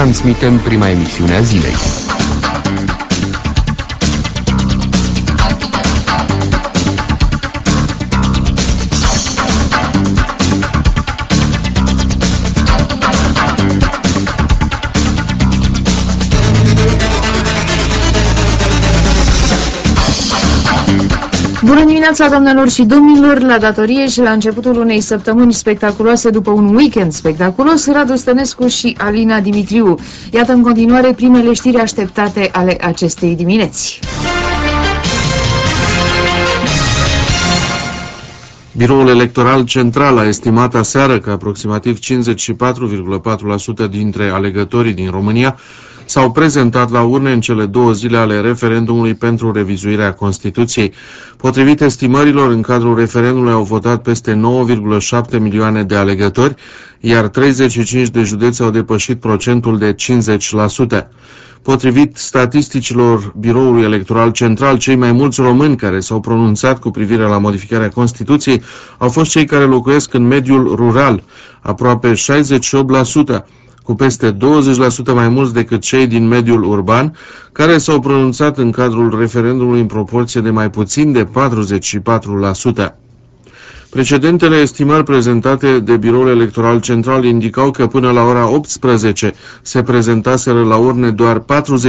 transmitem prima emisiune a zilei. Bună dimineața, doamnelor și domnilor! La datorie și la începutul unei săptămâni spectaculoase după un weekend spectaculos, Radu Stănescu și Alina Dimitriu. Iată în continuare primele știri așteptate ale acestei dimineți. Biroul Electoral Central a estimat aseară că aproximativ 54,4% dintre alegătorii din România s-au prezentat la urne în cele 2 zile ale referendumului pentru revizuirea Constituției. Potrivit estimărilor, în cadrul referendumului au votat peste 9,7 milioane de alegători, iar 35 de județe au depășit procentul de 50%. Potrivit statisticilor Biroului Electoral Central, cei mai mulți români care s-au pronunțat cu privire la modificarea Constituției au fost cei care locuiesc în mediul rural, aproape 68%, cu peste 20% mai mulți decât cei din mediul urban, care s-au pronunțat în cadrul referendumului în proporție de mai puțin de 44%. Precedentele estimări prezentate de Biroul Electoral Central indicau că până la ora 18 se prezentaseră la urne doar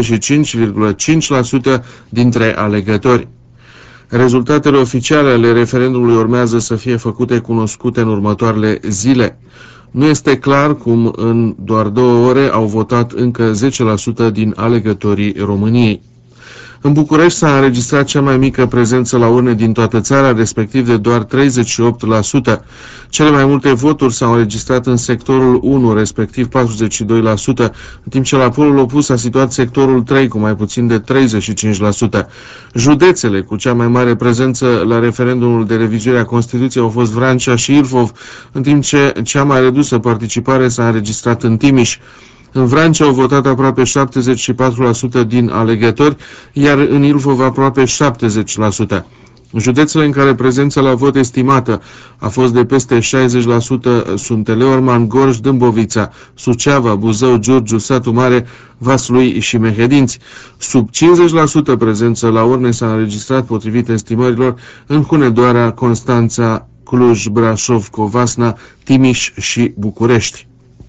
45,5% dintre alegători. Rezultatele oficiale ale referendumului urmează să fie făcute cunoscute în următoarele zile. Nu este clar cum în doar 2 ore au votat încă 10% din alegătorii României. În București s-a înregistrat cea mai mică prezență la urne din toată țara, respectiv de doar 38%. Cele mai multe voturi s-au înregistrat în sectorul 1, respectiv 42%, în timp ce la polul opus a situat sectorul 3 cu mai puțin de 35%. Județele cu cea mai mare prezență la referendumul de revizuire a Constituției au fost Vrancea și Ilfov, în timp ce cea mai redusă participare s-a înregistrat în Timiș. În Vrancea au votat aproape 74% din alegători, iar în Ilfov aproape 70%. Județele în care prezența la vot estimată a fost de peste 60% sunt Teleorman, Gorj, Dâmbovița, Suceava, Buzău, Giurgiu, Satu Mare, Vaslui și Mehedinți. Sub 50% prezență la urne s-a înregistrat, potrivit estimărilor, în Hunedoara, Constanța, Cluj, Brașov, Covasna, Timiș și București.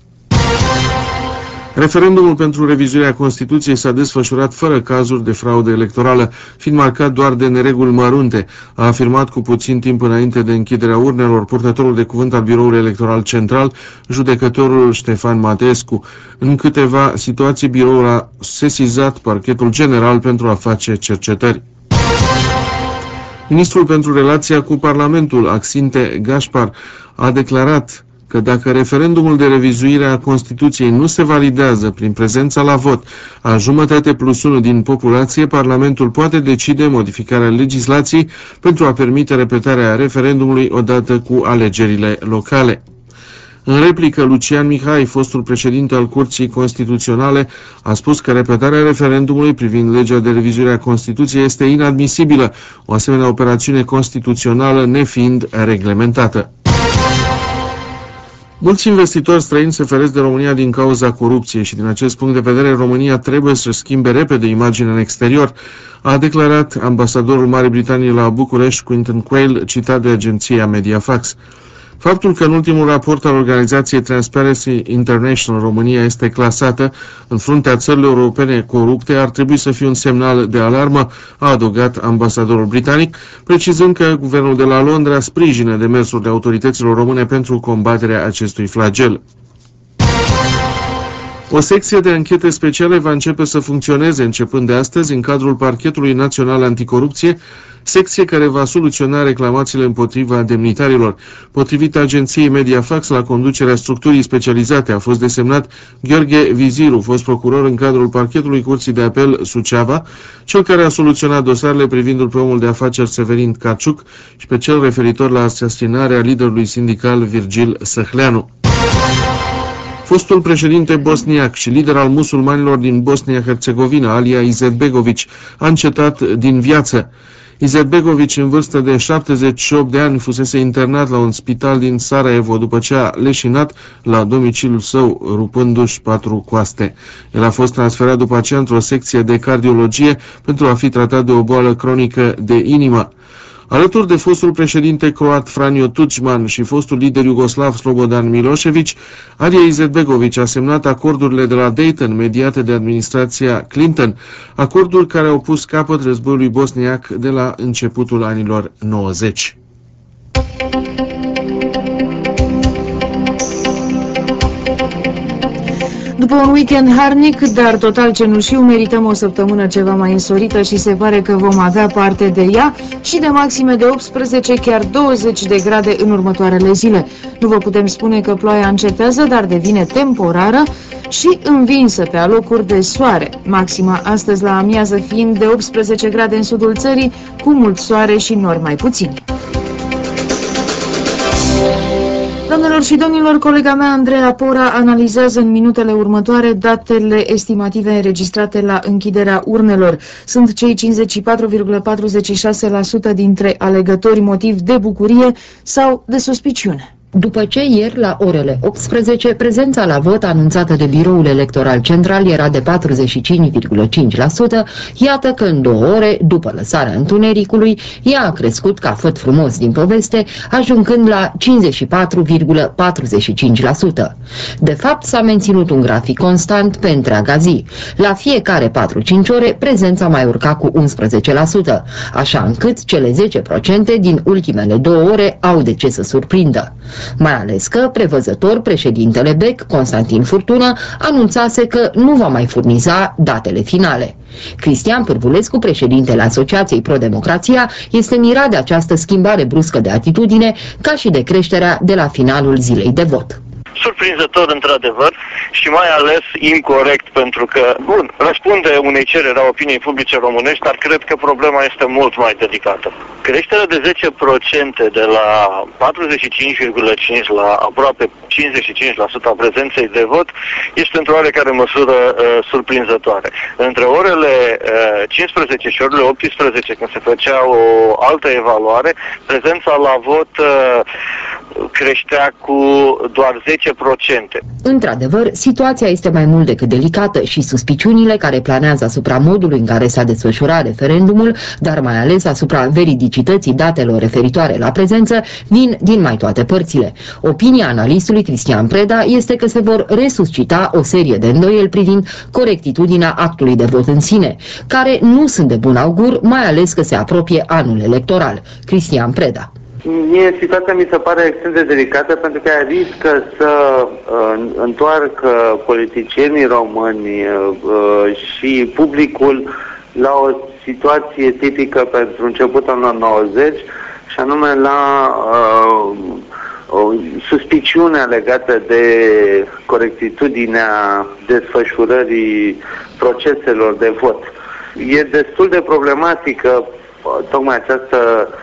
Referendumul pentru revizuirea Constituției s-a desfășurat fără cazuri de fraudă electorală, fiind marcat doar de nereguli mărunte, a afirmat cu puțin timp înainte de închiderea urnelor purtătorul de cuvânt al Biroului Electoral Central, judecătorul Ștefan Mateescu. În câteva situații, biroul a sesizat Parchetul General pentru a face cercetări. Ministrul pentru relația cu Parlamentul, Axinte Gașpar, a declarat că dacă referendumul de revizuire a Constituției nu se validează prin prezența la vot a 1,5+ din populație, Parlamentul poate decide modificarea legislației pentru a permite repetarea referendumului odată cu alegerile locale. În replică, Lucian Mihai, fostul președinte al Curții Constituționale, a spus că repetarea referendumului privind legea de revizuire a Constituției este inadmisibilă, o asemenea operațiune constituțională nefiind reglementată. Mulți investitori străini se feresc de România din cauza corupției și din acest punct de vedere România trebuie să-și schimbe repede imaginea în exterior, a declarat ambasadorul Marii Britanii la București, Quinton Quayle, citat de agenția Mediafax. Faptul că în ultimul raport al organizației Transparency International România este clasată în fruntea țărilor europene corupte ar trebui să fie un semnal de alarmă, a adăugat ambasadorul britanic, precizând că guvernul de la Londra sprijină demersurile autorităților române pentru combaterea acestui flagel. O secție de anchete speciale va începe să funcționeze începând de astăzi în cadrul Parchetului Național Anticorupție, secție care va soluționa reclamațiile împotriva demnitarilor. Potrivit agenției Mediafax, la conducerea structurii specializate a fost desemnat Gheorghe Viziru, fost procuror în cadrul Parchetului Curții de Apel Suceava, cel care a soluționat dosarele privindu-l pe omul de afaceri Severin Caciuc și pe cel referitor la asasinarea liderului sindical Virgil Săhleanu. Fostul președinte bosniac și lider al musulmanilor din Bosnia-Herzegovina, Alija Izetbegović, a încetat din viață. Izetbegovici, în vârstă de 78 de ani, fusese internat la un spital din Sarajevo după ce a leșinat la domiciliul său, rupându-și 4 coaste. El a fost transferat după aceea într-o secție de cardiologie pentru a fi tratat de o boală cronică de inimă. Alături de fostul președinte croat Franjo Tudjman și fostul lider iugoslav Slobodan Milošević, Alija Izetbegović a semnat acordurile de la Dayton mediate de administrația Clinton, acorduri care au pus capăt războiului bosniac de la începutul anilor 90. După un weekend harnic, dar total cenușiu, merităm o săptămână ceva mai însorită și se pare că vom avea parte de ea și de maxime de 18, chiar 20 de grade în următoarele zile. Nu vă putem spune că ploaia încetează, dar devine temporară și învinsă pe alocuri de soare. Maxima astăzi la amiază fiind de 18 grade în sudul țării, cu mult soare și nori mai puțini. Doamnelor și domnilor, colega mea Andreea Pora analizează în minutele următoare datele estimative înregistrate la închiderea urnelor. Sunt cei 54,46% dintre alegători motiv de bucurie sau de suspiciune. După ce ieri, la orele 18, prezența la vot anunțată de Biroul Electoral Central era de 45,5%, iată că în 2 ore, după lăsarea întunericului, ea a crescut ca făt frumos din poveste, ajungând la 54,45%. De fapt, s-a menținut un grafic constant pe întreaga zi. La fiecare 4-5 ore, prezența mai urca cu 11%, așa încât cele 10% din ultimele 2 ore au de ce să surprindă. Mai ales că, prevăzător, președintele BEC, Constantin Furtună, anunțase că nu va mai furniza datele finale. Cristian Pârvulescu, președintele Asociației Pro-Democrația, este mirat de această schimbare bruscă de atitudine, ca și de creșterea de la finalul zilei de vot. Surprinzător, într-adevăr, și mai ales incorect, pentru că, bun, răspunde unei cereri a opiniei publice românești, dar cred că problema este mult mai delicată. Creșterea de 10% de la 45,5% la aproape 55% a prezenței de vot este într-o oarecare măsură surprinzătoare. Între orele 15 și orele 18, când se făcea o altă evaluare, prezența la vot creștea cu doar 10%. Într-adevăr, situația este mai mult decât delicată și suspiciunile care planează asupra modului în care s-a desfășurat referendumul, dar mai ales asupra veridicității datelor referitoare la prezență, vin din mai toate părțile. Opinia analistului Cristian Preda este că se vor resuscita o serie de îndoieli privind corectitudinea actului de vot în sine, care nu sunt de bun augur, mai ales că se apropie anul electoral. Cristian Preda. Mie situația mi se pare extrem de delicată pentru că riscă să întoarcă politicienii români și publicul la o situație tipică pentru începutul anilor 90 și anume la o suspiciune legată de corectitudinea desfășurării proceselor de vot. E destul de problematică tocmai această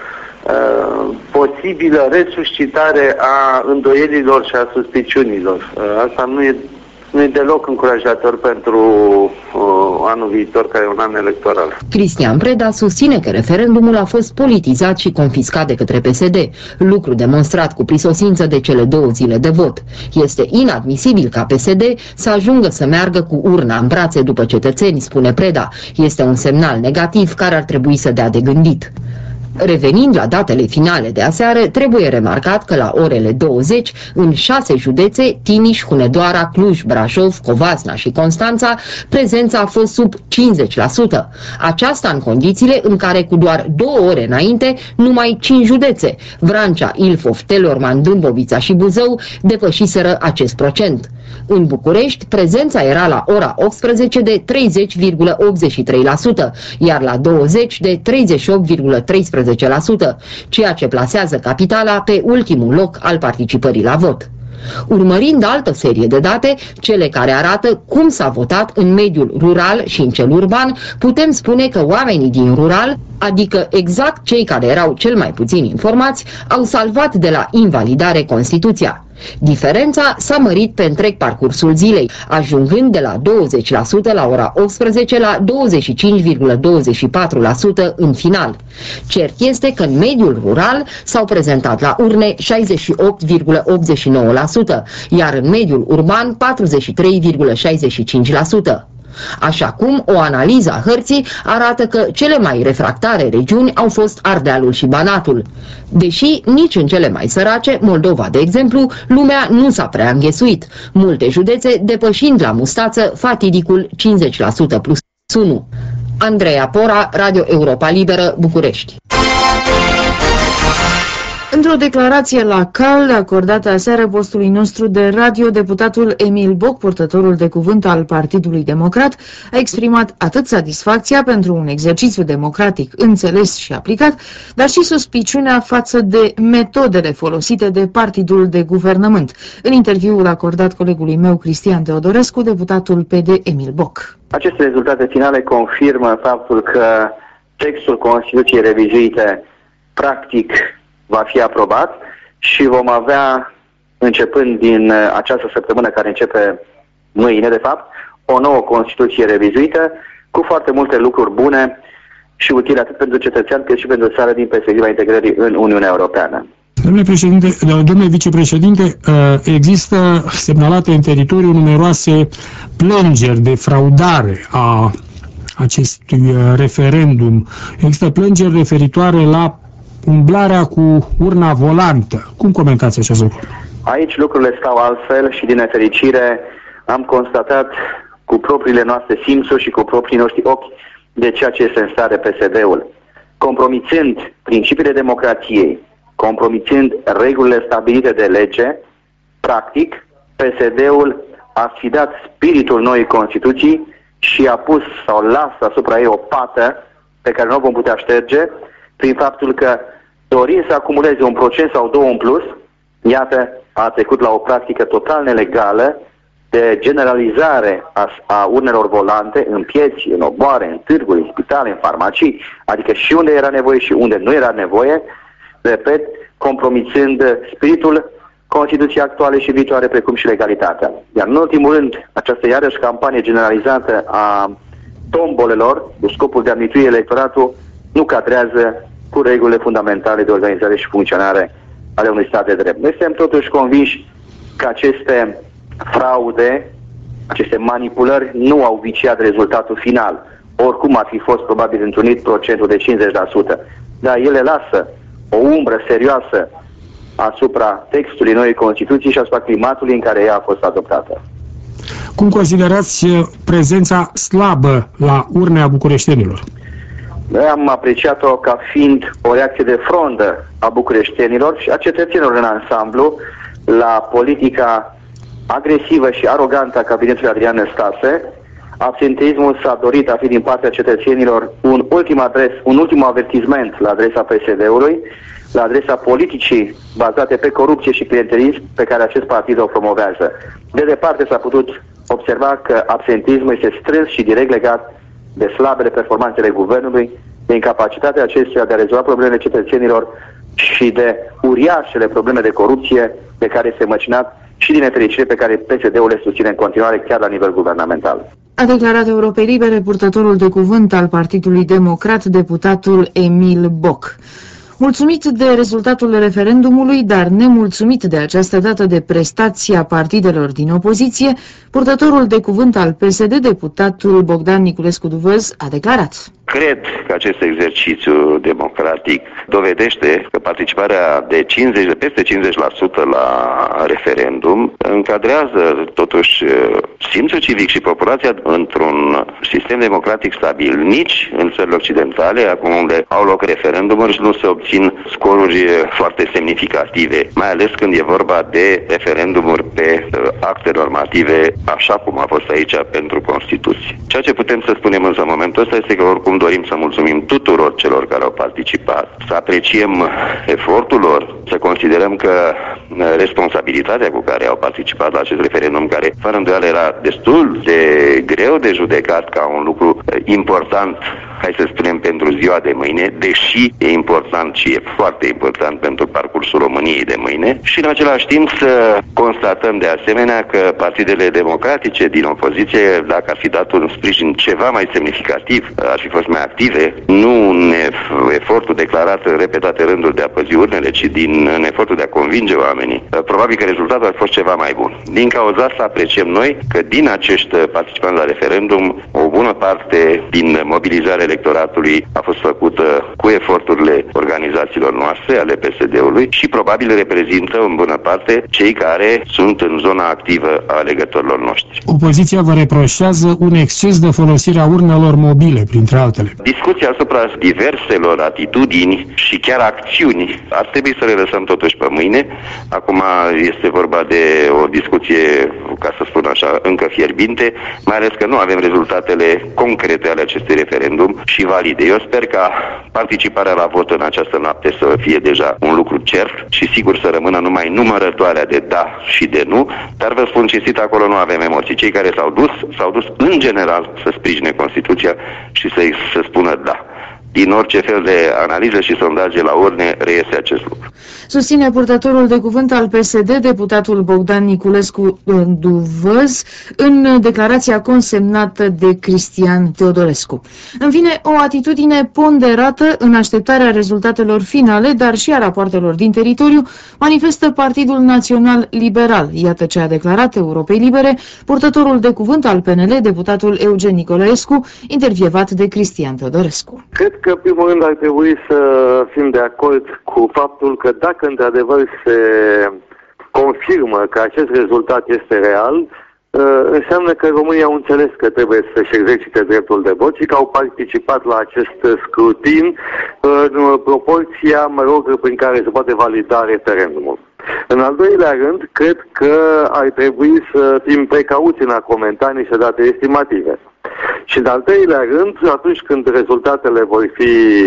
posibilă resuscitare a îndoielilor și a suspiciunilor. Asta nu e deloc încurajator pentru anul viitor, care e un an electoral. Cristian Preda susține că referendumul a fost politizat și confiscat de către PSD, lucru demonstrat cu prisosință de cele 2 zile de vot. Este inadmisibil ca PSD să ajungă să meargă cu urna în brațe după cetățeni, spune Preda. Este un semnal negativ care ar trebui să dea de gândit. Revenind la datele finale de aseară, trebuie remarcat că la orele 20, în 6 județe, Timiș, Hunedoara, Cluj, Brașov, Covasna și Constanța, prezența a fost sub 50%. Aceasta în condițiile în care cu doar 2 ore înainte, numai 5 județe, Vrancea, Ilfov, Telorman, Dâmbovița și Buzău, depășiseră acest procent. În București, prezența era la ora 18 de 30,83%, iar la 20 de 38,13%, ceea ce plasează capitala pe ultimul loc al participării la vot. Urmărind altă serie de date, cele care arată cum s-a votat în mediul rural și în cel urban, putem spune că oamenii din rural, adică exact cei care erau cel mai puțin informați, au salvat de la invalidare Constituția. Diferența s-a mărit pe întreg parcursul zilei, ajungând de la 20% la ora 18 la 25,24% în final. Cert este că în mediul rural s-au prezentat la urne 68,89%, iar în mediul urban 43,65%. Așa cum o analiză a hărții arată că cele mai refractare regiuni au fost Ardealul și Banatul. Deși nici în cele mai sărace, Moldova de exemplu, lumea nu s-a prea înghesuit, multe județe depășind la mustață fatidicul 50% plus 1. Andreea Pora, Radio Europa Liberă, București. Într-o declarație la CAL, acordată aseară postului nostru de radio, deputatul Emil Boc, purtătorul de cuvânt al Partidului Democrat, a exprimat atât satisfacția pentru un exercițiu democratic înțeles și aplicat, dar și suspiciunea față de metodele folosite de Partidul de Guvernământ. În interviul acordat colegului meu Cristian Teodorescu, deputatul PD Emil Boc. Aceste rezultate finale confirmă faptul că textul Constituției revizuite practic va fi aprobat și vom avea, începând din această săptămână care începe mâine, de fapt, o nouă Constituție revizuită cu foarte multe lucruri bune și utile atât pentru cetățean cât și pentru țară din perspectiva integrării în Uniunea Europeană. Domnule vicepreședinte, există semnalate în teritoriu numeroase plângeri de fraudare a acestui referendum. Există plângeri referitoare la umblarea cu urna volantă. Cum comentați acest lucru? Aici lucrurile stau altfel și din nefericire am constatat cu propriile noastre simțuri și cu proprii noștri ochi de ceea ce este în stare PSD-ul. Compromițând principiile democrației, compromițând regulile stabilite de lege, practic, PSD-ul a sfidat spiritul noii Constituții și a pus sau lasă asupra ei o pată pe care nu o vom putea șterge, prin faptul că dorind să acumuleze 1% sau 2% în plus, iată, a trecut la o practică total nelegală de generalizare a urnelor volante în pieți, în oboare, în târguri, în spitale, în farmacii, adică și unde era nevoie și unde nu era nevoie, repet, compromițând spiritul Constituției actuale și viitoare, precum și legalitatea. Iar în ultimul rând, această iarăși campanie generalizată a tombolelor, cu scopul de a mitui electoratul, nu cadrează cu regulile fundamentale de organizare și funcționare ale unui stat de drept. Noi suntem totuși convinși că aceste fraude, aceste manipulări nu au viciat rezultatul final. Oricum ar fi fost probabil întrunit procentul de 50%. Dar ele lasă o umbră serioasă asupra textului noii Constituții și asupra climatului în care ea a fost adoptată. Cum considerați prezența slabă la urnea bucureștenilor? Noi am apreciat-o ca fiind o reacție de frondă a bucureștenilor și a cetățenilor în ansamblu la politica agresivă și arogantă a cabinetului Adrian Năstase. Absenteismul s-a dorit a fi din partea cetățenilor un ultim avertisment la adresa PSD-ului, la adresa politicii bazate pe corupție și clientelism pe care acest partid o promovează. De departe s-a putut observa că absenteismul este strâns și direct legat de slabele performanțele guvernului, de incapacitatea acestuia de a rezolva problemele cetățenilor și de uriașele probleme de corupție pe care este măcinat și din nefericire pe care PSD-ul le susține în continuare chiar la nivel guvernamental. A declarat Europei Libere purtătorul de cuvânt al Partidului Democrat, deputatul Emil Boc. Mulțumit de rezultatul referendumului, dar nemulțumit de această dată de prestația partidelor din opoziție, purtătorul de cuvânt al PSD, deputatul Bogdan Niculescu Duvăz, a declarat: Cred că acest exercițiu democratic dovedește că participarea de peste 50% la referendum încadrează totuși simțul civic și populația într-un sistem democratic stabil. Nici în țările occidentale, acum unde au loc referendumuri, nu se obțin scoruri foarte semnificative, mai ales când e vorba de referendumuri pe acte normative, așa cum a fost aici pentru Constituție. Ceea ce putem să spunem însă în momentul ăsta este că oricum dorim să mulțumim tuturor celor care au participat, să apreciem efortul lor, să considerăm că responsabilitatea cu care au participat la acest referendum, care fără îndoială era destul de greu de judecat ca un lucru important hai să spunem, pentru ziua de mâine, deși e important și e foarte important pentru parcursul României de mâine, și în același timp să constatăm de asemenea că partidele democratice din opoziție, dacă ar fi dat un sprijin ceva mai semnificativ, ar fi fost mai active, nu în efortul declarat în repetate rânduri de a păzi urnele, ci în efortul de a convinge oamenii, probabil că rezultatul ar fost ceva mai bun. Din cauza asta apreciem noi că din acești participanți la referendum, o bună parte din mobilizarea electoratului a fost făcută cu eforturile organizațiilor noastre, ale PSD-ului, și probabil reprezintă în bună parte cei care sunt în zona activă a alegătorilor noștri. Opoziția vă reproșează un exces de folosire a urnelor mobile, printre altele. Discuția asupra diverselor atitudini și chiar acțiuni ar trebui să le lăsăm totuși pe mâine. Acum este vorba de o discuție, ca să spun așa, încă fierbinte, mai ales că nu avem rezultatele concrete ale acestui referendum și valide. Eu sper ca participarea la vot în această noapte să fie deja un lucru cert și sigur să rămână numai numărătoarea de da și de nu, dar vă spun cinstit, acolo nu avem emoții. Cei care s-au dus în general să sprijine Constituția și să spună da. Din orice fel de analiză și sondaje la urne reiese acest lucru. Susține purtătorul de cuvânt al PSD, deputatul Bogdan Niculescu Duvăz, în declarația consemnată de Cristian Teodorescu. În fine, o atitudine ponderată în așteptarea rezultatelor finale, dar și a rapoartelor din teritoriu, manifestă Partidul Național Liberal. Iată ce a declarat Europei Libere purtătorul de cuvânt al PNL, deputatul Eugen Nicolaescu, intervievat de Cristian Teodorescu. Cred că, în primul rând, ar trebui să fim de acord cu faptul că dacă într-adevăr se confirmă că acest rezultat este real, înseamnă că România au înțeles că trebuie să-și exercite dreptul de vot și că au participat la acest scrutin în proporția, prin care se poate valida referendumul. În al doilea rând, cred că ar trebui să fim precauți în a comenta niște date estimative. Și în al treilea rând, atunci când rezultatele vor fi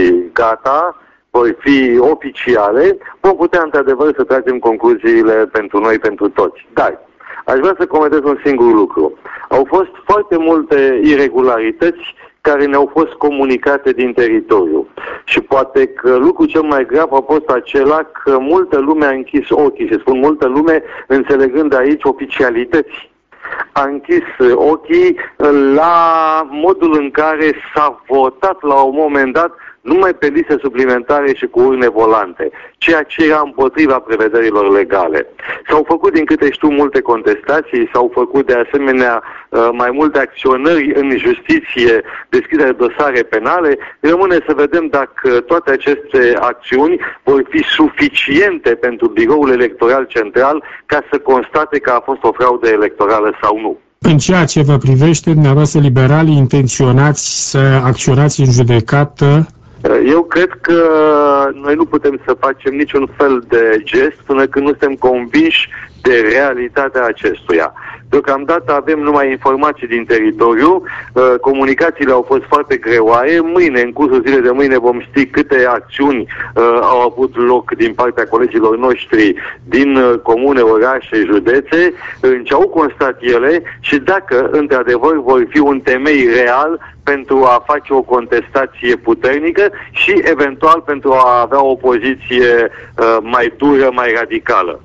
gata, vor fi oficiale, vom putea într-adevăr să tragem concluziile pentru noi, pentru toți. Dar aș vrea să comentez un singur lucru. Au fost foarte multe iregularități care ne-au fost comunicate din teritoriu. Și poate că lucrul cel mai grav a fost acela că multă lume a închis ochii, și spun multă lume înțelegând aici oficialități. A închis ochii la modul în care s-a votat la un moment dat numai pe liste suplimentare și cu urne volante, ceea ce era împotriva prevederilor legale. S-au făcut, din câte știu, multe contestații, s-au făcut de asemenea mai multe acționări în justiție, deschidere de dosare penale. Rămâne să vedem dacă toate aceste acțiuni vor fi suficiente pentru Biroul Electoral Central ca să constate că a fost o fraudă electorală sau nu. În ceea ce vă privește, dumneavoastră liberalii, intenționați să acționați în judecată? Eu cred că noi nu putem să facem niciun fel de gest până când nu suntem convinși de realitatea acestuia. Deocamdată avem numai informații din teritoriu, comunicațiile au fost foarte greoaie. Mâine, în cursul zilei de mâine, vom ști câte acțiuni au avut loc din partea colegilor noștri din comune, orașe, județe, în ce au constat ele și dacă, într-adevăr, vor fi un temei real pentru a face o contestație puternică și, eventual, pentru a avea o poziție mai dură, mai radicală.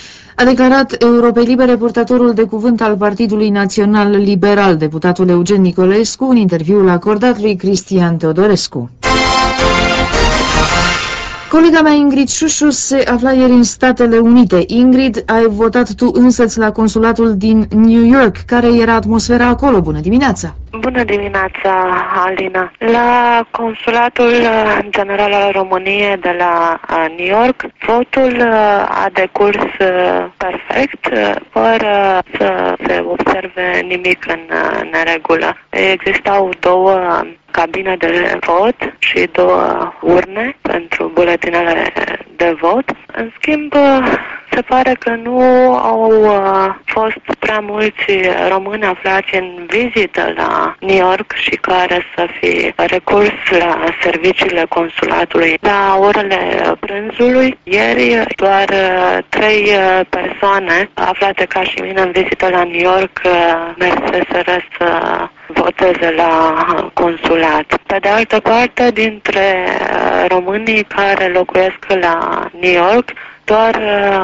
A declarat Europei Libere purtătorul de cuvânt al Partidului Național Liberal, deputatul Eugen Nicolaescu, în interviul acordat lui Cristian Teodorescu. Colega mea Ingrid Șușu se afla ieri în Statele Unite. Ingrid, ai votat tu însăți la consulatul din New York. Care era atmosfera acolo? Bună dimineața! Bună dimineața, Alina! La consulatul general al României de la New York, votul a decurs perfect, fără să se observe nimic în neregulă. Existau două cabine de vot și două urne pentru buletinele de vot. În schimb, se pare că nu au fost prea mulți români aflați în vizită la New York și care să fi recurs la serviciile consulatului. La orele prânzului, ieri, doar 3 persoane aflate ca și mine în vizită la New York merseseră să voteze la consulat. Pe de altă parte, dintre românii care locuiesc la New York, doar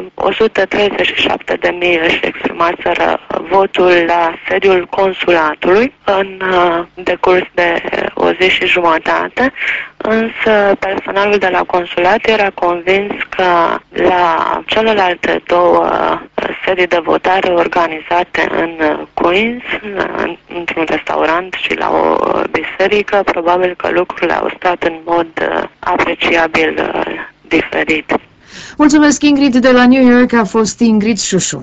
137.000 își exprimaseră votul la sediul consulatului în decurs de o zi și jumătate, însă personalul de la consulat era convins că la celelalte două sedii de votare organizate în Queens, într-un restaurant și la o biserică, probabil că lucrurile au stat în mod apreciabil diferit. Mulțumesc, Ingrid. De la New York a fost Ingrid Șușu.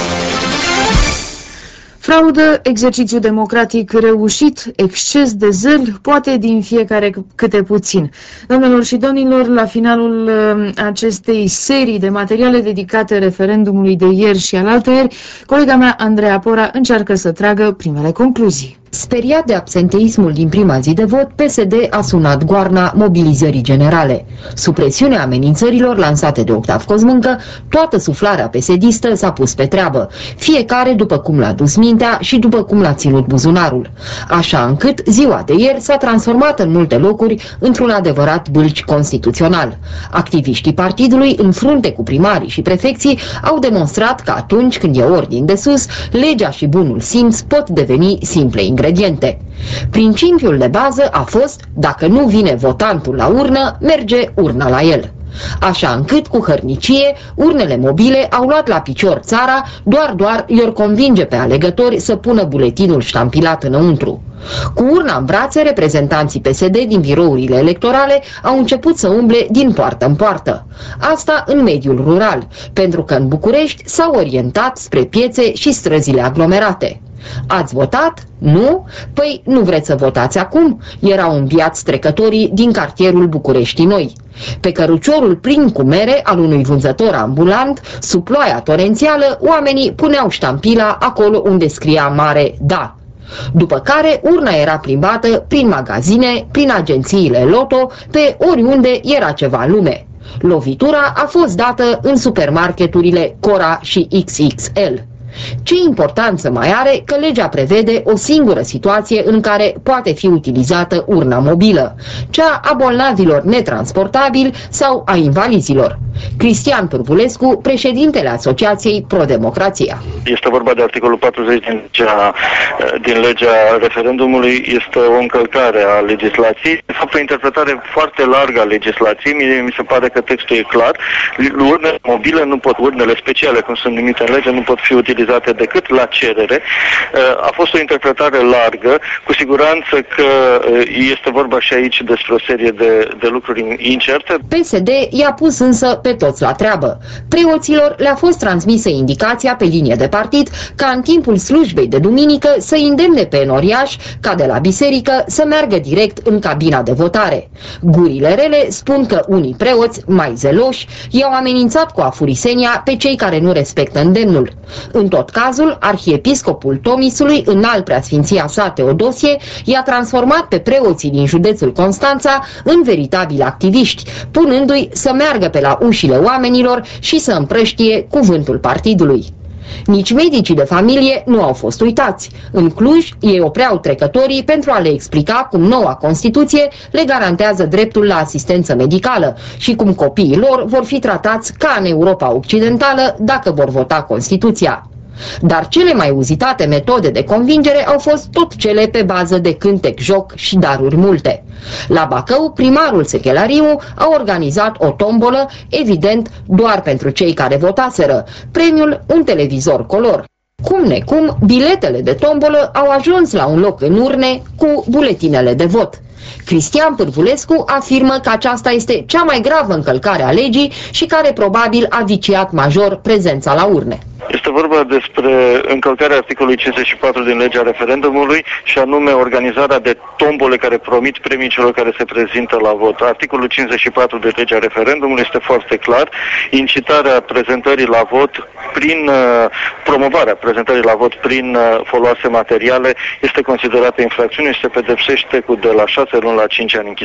Fraudă, exercițiu democratic reușit, exces de zel, poate din fiecare câte puțin. Doamnelor și domnilor, la finalul acestei serii de materiale dedicate referendumului de ieri și alaltăieri, colega mea, Andreea Pora, încearcă să tragă primele concluzii. Speriat de absenteismul din prima zi de vot, PSD a sunat goarna mobilizării generale. Sub presiunea amenințărilor lansate de Octav Cosmâncă, toată suflarea PSD-istă s-a pus pe treabă, fiecare după cum l-a dus mintea și după cum l-a ținut buzunarul. Așa încât ziua de ieri s-a transformat în multe locuri într-un adevărat bâlci constituțional. Activiștii partidului, în frunte cu primarii și prefecții, au demonstrat că atunci când e ordine de sus, legea și bunul simț pot deveni simple ingrediente. Principiul de bază a fost, dacă nu vine votantul la urnă, merge urna la el. Așa încât, cu hărnicie, urnele mobile au luat la picior țara, doar i-or convinge pe alegători să pună buletinul ștampilat înăuntru. Cu urna în brațe, reprezentanții PSD din birourile electorale au început să umble din poartă în poartă. Asta în mediul rural, pentru că în București s-au orientat spre piețe și străzile aglomerate. Ați votat? Nu? Păi nu vreți să votați acum? Erau înviați trecătorii din cartierul Bucureștii Noi. Pe căruciorul plin cu mere al unui vânzător ambulant, sub ploaia torențială, oamenii puneau ștampila acolo unde scria mare da. După care urna era plimbată prin magazine, prin agențiile Loto, pe oriunde era ceva în lume. Lovitura a fost dată în supermarketurile Cora și XXL. Ce importanță mai are că legea prevede o singură situație în care poate fi utilizată urna mobilă, cea a bolnavilor netransportabili sau a invalizilor? Cristian Pârvulescu, președintele Asociației Pro-Democrația. Este vorba de articolul 40 din legea referendumului, este o încălcare a legislației. De fapt, o interpretare foarte largă a legislației. Mi se pare că textul e clar. Urnele mobile urnele speciale, cum sunt numite în lege, nu pot fi utilizate decât la cerere. A fost o interpretare largă. Cu siguranță că este vorba și aici despre o serie de lucruri incerte. PSD i-a pus însă pe toți la treabă. Preoților le-a fost transmisă indicația pe linie de partid ca în timpul slujbei de duminică să îndemne pe enoriași ca de la biserică să meargă direct în cabina de votare. Gurile rele spun că unii preoți, mai zeloși, i-au amenințat cu afurisenia pe cei care nu respectă îndemnul. În tot cazul, arhiepiscopul Tomisului, înalt preasfinția sa Teodosie, i-a transformat pe preoții din județul Constanța în veritabili activiști, punându-i să meargă pe la ușile oamenilor și să împrăștie cuvântul partidului. Nici medicii de familie nu au fost uitați. În Cluj, ei opreau trecătorii pentru a le explica cum noua Constituție le garantează dreptul la asistență medicală și cum copiii lor vor fi tratați ca în Europa Occidentală dacă vor vota Constituția. Dar cele mai uzitate metode de convingere au fost tot cele pe bază de cântec, joc și daruri multe. La Bacău, primarul Sechelariu a organizat o tombolă, evident doar pentru cei care votaseră, premiul un televizor color. Cum necum, biletele de tombolă au ajuns la un loc în urne cu buletinele de vot. Cristian Pârvulescu afirmă că aceasta este cea mai gravă încălcare a legii și care probabil a viciat major prezența la urne. Este vorba despre încălcarea articolului 54 din legea referendumului și anume organizarea de tombole care promit premii celor care se prezintă la vot. Articolul 54 de legea referendumului este foarte clar. Incitarea prezentării la vot prin promovarea prezentării la vot prin foloase materiale este considerată infracțiune și se pedepsește cu de la 6 luni la 5 ani închisoare.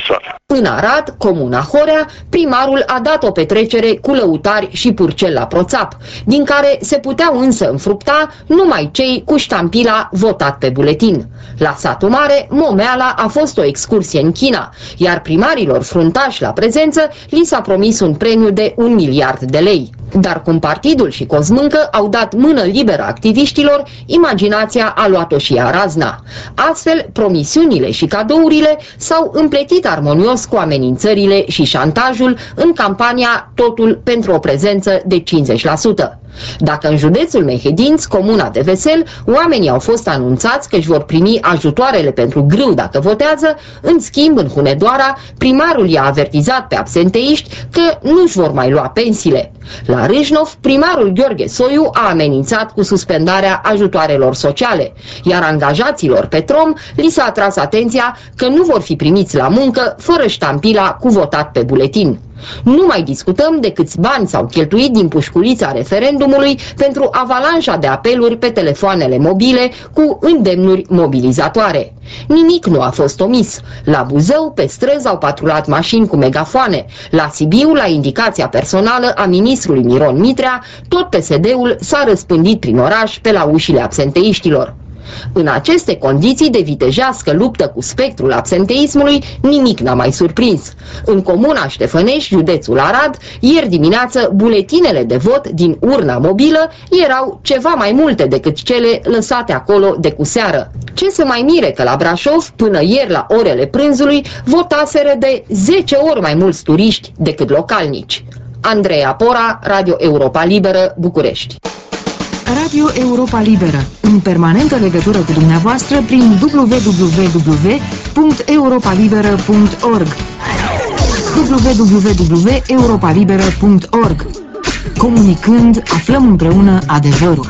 În Arad, comuna Horea, primarul a dat o petrecere cu lăutari și purcel la proțap, din care se puteau însă înfrupta numai cei cu ștampila votat pe buletin. La satul mare, momeala a fost o excursie în China, iar primarilor fruntași la prezență li s-a promis un premiu de 1 miliard de lei. Dar cum partidul și Cosmâncă au dat mână liberă activiștilor, imaginația a luat-o și ea razna. Astfel, promisiunile și cadourile s-au împletit armonios cu amenințările și șantajul în campania Totul pentru o prezență de 50%. Dacă în județul Mehedinț, comuna de Vesel, oamenii au fost anunțați că își vor primi ajutoarele pentru grâu dacă votează, în schimb, în Hunedoara, primarul i-a avertizat pe absenteiști că nu-și vor mai lua pensiile. La Râșnov, primarul Gheorghe Soiu a amenințat cu suspendarea ajutoarelor sociale, iar angajaților Petrom li s-a atras atenția că nu vor fi primiți la muncă fără ștampila cu votat pe buletin. Nu mai discutăm de câți bani s-au cheltuit din pușculița referendumului pentru avalanșa de apeluri pe telefoanele mobile cu îndemnuri mobilizatoare. Nimic nu a fost omis. La Buzău, pe străzi au patrulat mașini cu megafoane. La Sibiu, la indicația personală a ministrului Miron Mitrea, tot PSD-ul s-a răspândit prin oraș pe la ușile absenteiștilor. În aceste condiții de vitejească luptă cu spectrul absenteismului, nimic n-a mai surprins. În comuna Ștefănești, județul Arad, ieri dimineață, buletinele de vot din urna mobilă erau ceva mai multe decât cele lăsate acolo de cuseară. Ce să mai mire că la Brașov, până ieri la orele prânzului, votaseră de 10 ori mai mulți turiști decât localnici. Andreea Pora, Radio Europa Liberă, București. Radio Europa Liberă, în permanentă legătură cu dumneavoastră prin www.europalibera.org www.europalibera.org. Comunicând, aflăm împreună adevărul.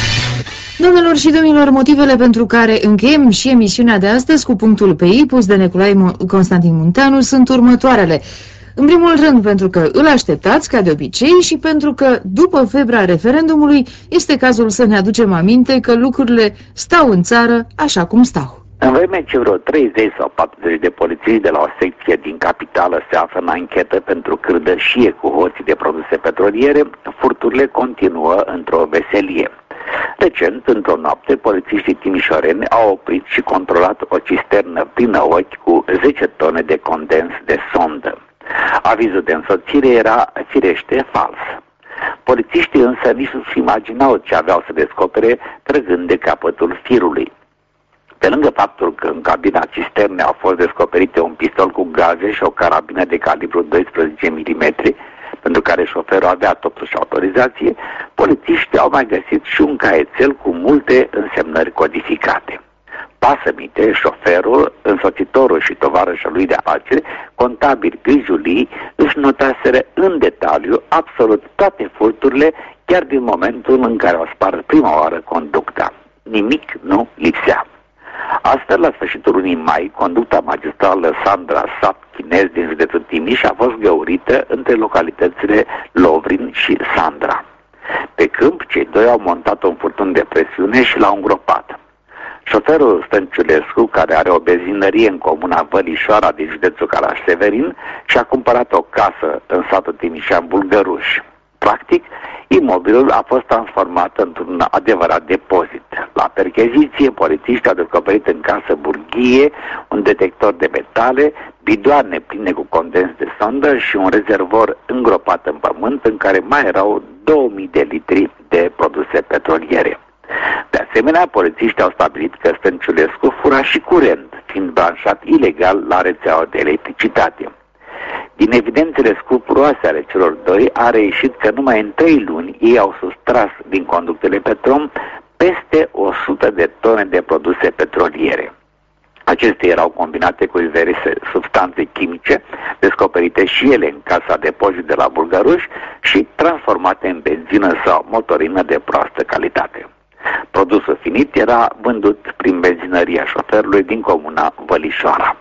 Doamnelor și domnilor, motivele pentru care încheiem și emisiunea de astăzi cu punctul pe I pus de Nicolae Constantin Munteanu sunt următoarele. În primul rând, pentru că îl așteptați, ca de obicei, și pentru că, după febra referendumului, este cazul să ne aducem aminte că lucrurile stau în țară așa cum stau. În vreme ce vreo 30 sau 40 de polițiști de la o secție din capitală se află în anchetă pentru cârdășie cu hoții de produse petroliere, furturile continuă într-o veselie. Recent, într-o noapte, polițiștii timișoreni au oprit și controlat o cisternă plină ochi cu 10 tone de condens de sondă. Avizul de însoțire era, firește, fals. Polițiștii însă nici nu-și imaginau ce aveau să descopere trăgând de capătul firului. Pe lângă faptul că în cabina cisternei au fost descoperite un pistol cu gaze și o carabină de calibru 12 mm, pentru care șoferul avea totuși autorizație, polițiștii au mai găsit și un caietel cu multe însemnări codificate. Pasămite, șoferul, însoțitorul și tovarășul lui de afaceri, contabili grijulii, își notaseră în detaliu absolut toate furturile, chiar din momentul în care au spart prima oară conducta. Nimic nu lipsea. Astfel, la sfârșitul lunii mai, conducta magistrală Sandra Sat Chinez din județul Timiș a fost găurită între localitățile Lovrin și Sandra. Pe câmp, cei doi au montat un furtun de presiune și l-au îngropat. Șoferul Stănciulescu, care are o benzinărie în comuna Vălișoara din județul Caraș-Severin, și-a cumpărat o casă în satul Timișean Bulgăruș. Practic, imobilul a fost transformat într-un adevărat depozit. La percheziție, polițiștii au descoperit în casă burghie, un detector de metale, bidoane pline cu condens de sondă și un rezervor îngropat în pământ în care mai erau 2000 de litri de produse petroliere. De asemenea, polițiștii au stabilit că Stănciulescu fura și curent, fiind branșat ilegal la rețeaua de electricitate. Din evidențele scrupuloase ale celor doi a reieșit că numai în 3 luni ei au sustras din conductele Petrom peste 100 de tone de produse petroliere. Acestea erau combinate cu diverse substanțe chimice, descoperite și ele în casa depozit de la Bulgăruș și transformate în benzină sau motorină de proastă calitate. Produsul finit era vândut prin benzinăria șoferului din comuna Vălișoara.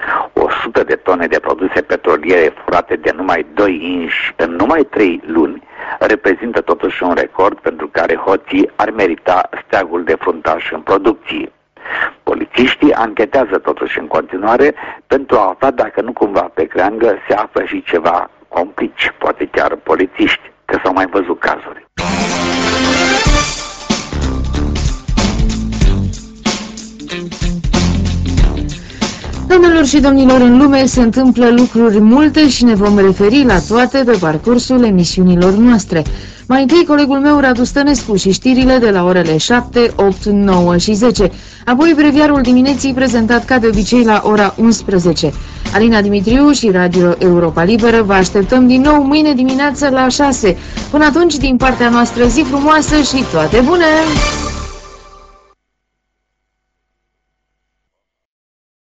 100 de tone de produse petroliere furate de numai 2 inși în numai 3 luni reprezintă totuși un record pentru care hoții ar merita steagul de fruntaș în producție. Polițiștii anchetează totuși în continuare pentru a afla dacă nu cumva pe creangă se află și ceva complici, poate chiar polițiști, că s-au mai văzut cazuri. Doamnelor și domnilor, în lume se întâmplă lucruri multe și ne vom referi la toate pe parcursul emisiunilor noastre. Mai întâi colegul meu Radu Stănescu și știrile de la orele 7, 8, 9 și 10. Apoi breviarul dimineții prezentat ca de obicei la ora 11. Alina Dimitriu și Radio Europa Liberă vă așteptăm din nou mâine dimineață la 6. Până atunci, din partea noastră, zi frumoasă și toate bune!